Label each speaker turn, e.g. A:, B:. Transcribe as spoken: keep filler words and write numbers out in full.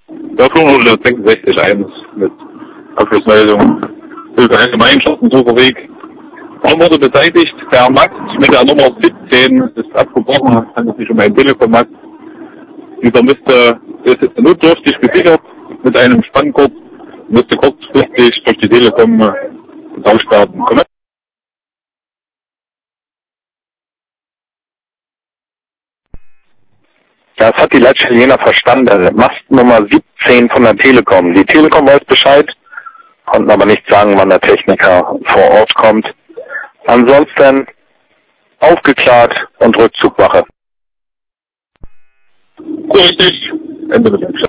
A: Ja, fünfhundertsechsundsechzig eins mit Abschlussmeldung. Hilfe Gemeinschaften, Sucherweg. Warum wurde beseitigt? Der Max mit der Nummer siebzehn ist abgebrochen, handelt sich um einen Telekom-Max. Dieser müsste, ist jetzt notdürftig gesichert mit einem Spanngurt, müsste kurzfristig durch die Telekom getauscht werden.
B: Das hat die Leitstelle Jena verstanden. Mast Nummer siebzehn von der Telekom. Die Telekom weiß Bescheid, konnten aber nicht sagen, wann der Techniker vor Ort kommt. Ansonsten aufgeklärt und Rückzugwache.
A: Richtig. Ende mit dem